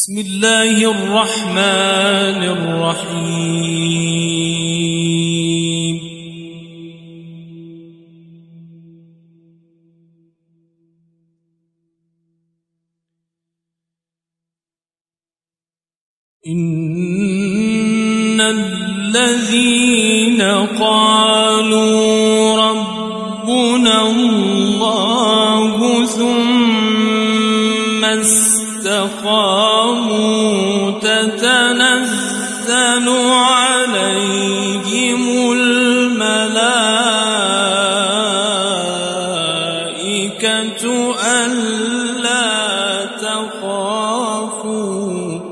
بسم الله الرحمن الرحيم. إن الذين قالوا ربنا الله ثم استقاموا تتنزل عليهم الملائكة ألا تخافوا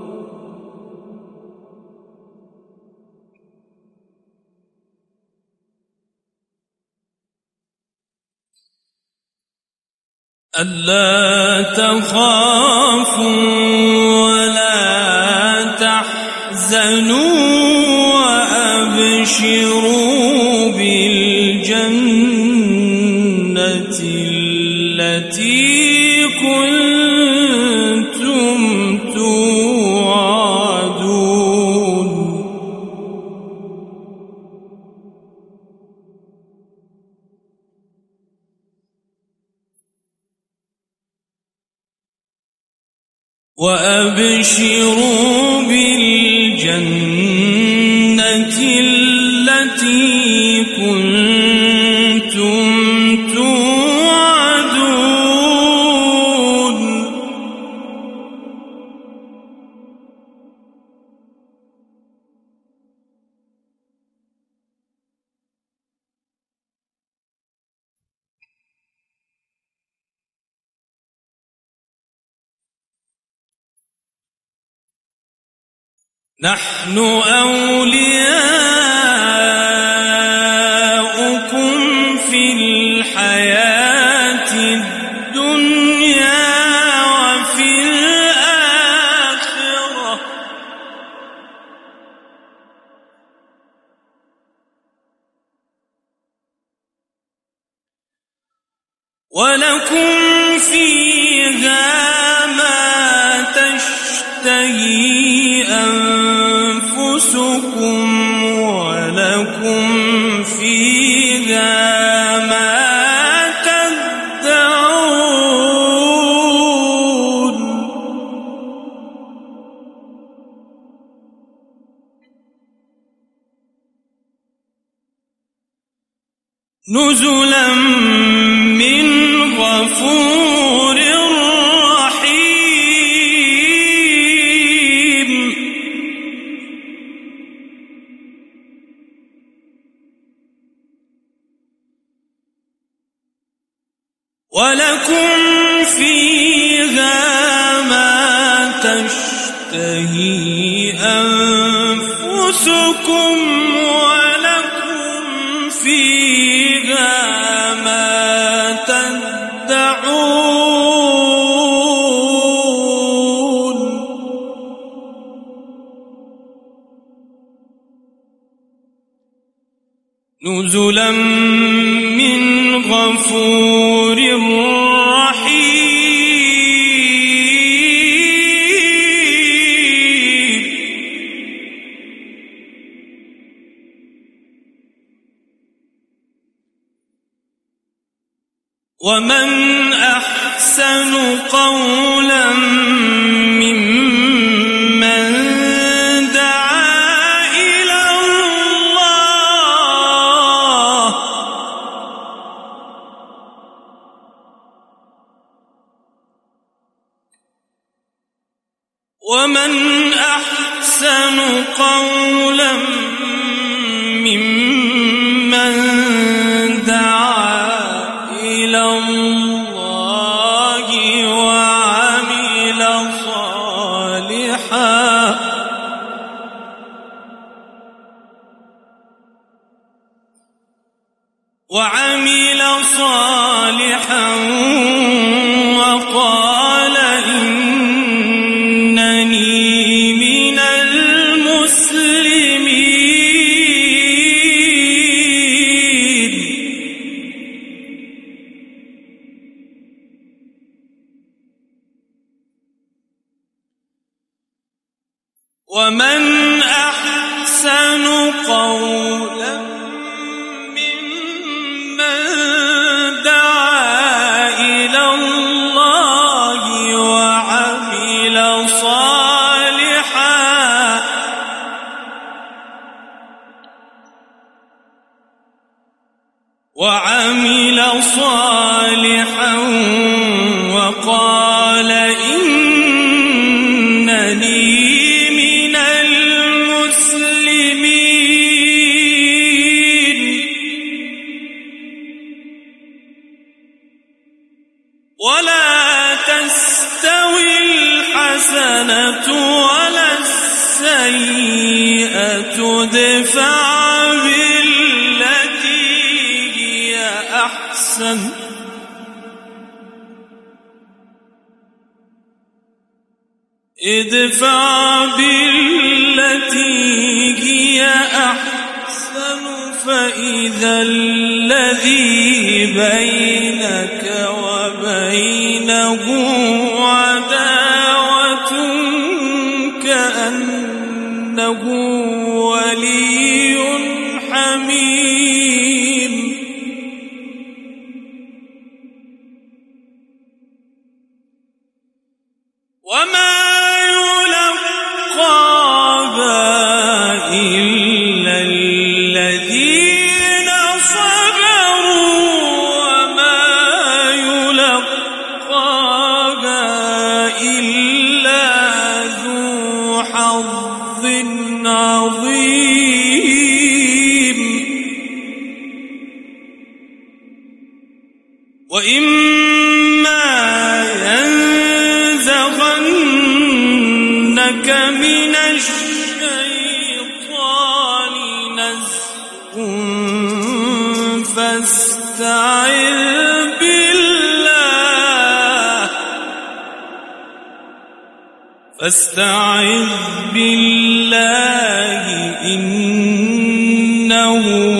ولا تحزنوا وأبشروا بالجنة التي كنتم توعدون. وأبشروا بالجنة التي كنتم توعدون. نحن أولياؤكم في الحياة الدنيا وفي الآخرة ولكم فيها ما تشتهي أنفسكم ولكم فيها ما تدعون. نزلا من غفور رحيم. ولكم فيها ما تشتهي أنفسكم ولكم فيها ما تدعون. نزلا من غفور رحيم. ومن أحسن قولا ممن دعا إلى الله ومن أحسن قولا ممن دعا إلى الله وعمل صالحا وقال إنني من المسلمين. ومن أحسن قولا ممن دعا إلى الله وعمل صالحا وقال إنني من المسلمين. ولا تستوي الحسنة ولا السيئة ادفع بالتي هي أحسن فإذا الذي بينك وبينه عداوة كأنه ولي حميم. وما يلقاها إلا الذين صبروا وما يلقاها إلا ذو حظ عظيم. وإما ينزغنك من الشيطان نزغ فاستعذ بالله إنه